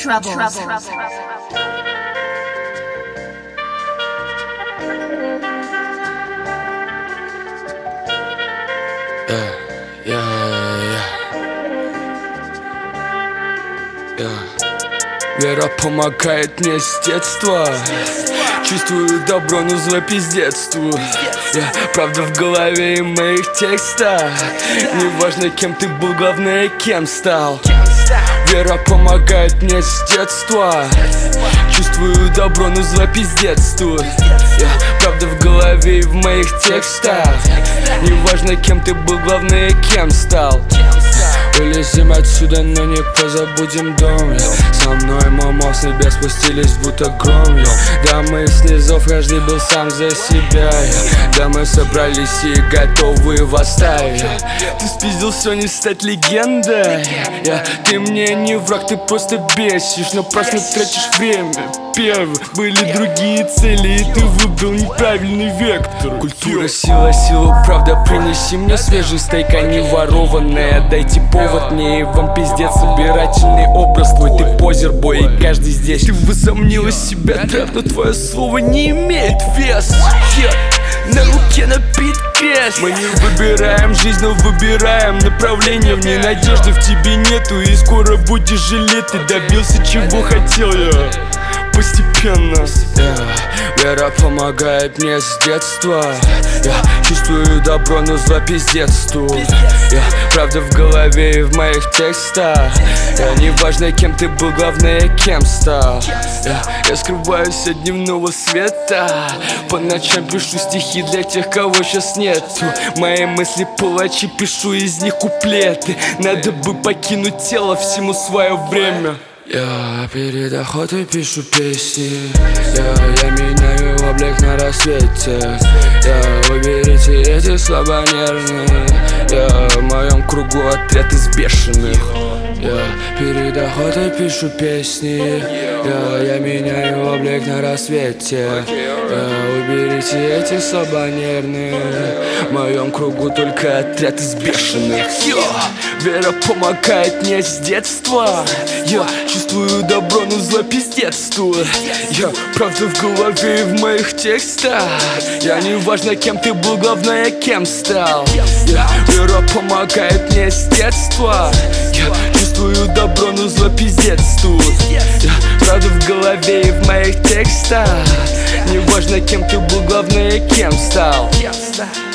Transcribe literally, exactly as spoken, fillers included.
Trouble. Yeah, yeah, yeah. Yeah. Вера помогает мне с детства. Чувствую добро, но зло пиздецствую. Я правда в голове и моих текстах. Неважно, кем ты был, главное, кем стал. Вера помогает мне с детства. Чувствую добро, но зло пиздецствую. Я правда в голове и в моих текстах. Неважно, кем ты был, главное, кем стал. Вылезем отсюда, но не позабудем дом. Со мной мама с небес спустились, будто гром. Да, мы с низов, каждый был сам за себя. Да, мы собрались и готовы восстать. Ты спиздил все, не стать легендой. Ты мне не враг, ты просто бесишь, но просто тратишь время. Первые были другие цели, и ты выбрал неправильный вектор. Культура, сила, силу, правда, принеси мне свежий стейк, а не ворованная. Дайте повод мне и вам пиздец, собирательный образ твой. Ты позер, бой, и каждый здесь. Ты возомнила себя трэп, но твое слово не имеет вес. Yeah. На руке набит крест. Мы не выбираем жизнь, но выбираем направление. В ней надежды в тебе нету, и скоро будешь жалеть. Ты добился, чего хотел я постепенно. Yeah. Вера помогает мне с детства. Я чувствую добро, но зло пиздецствую. Я правда в голове и в моих текстах. Я неважно, кем ты был, главное, кем стал. Я, я скрываюсь от дневного света. По ночам пишу стихи для тех, кого сейчас нету. Мои мысли палачи, пишу из них куплеты. Надо бы покинуть тело, всему свое время. Я перед охотой пишу песни. Я, я меняю облик на рассвете. Я, уберите эти слабонервные. Я в моем кругу отряд из бешеных. Я перед охотой пишу песни. Я, я меняю облик на рассвете. Я, уберите эти слабонервные. В моем кругу только отряд из бешеных. Я, вера помогает мне с детства. Я чувствую добро, но зло пиздецствую. Я правда в голове и в моих текстах. Я неважно, кем ты был, главное, кем стал. Я, вера помогает мне с детства. Я чувствую добро, но зло пиздецствую. Я правда в голове и в моих текстах. Неважно, кем ты был, главное, кем стал.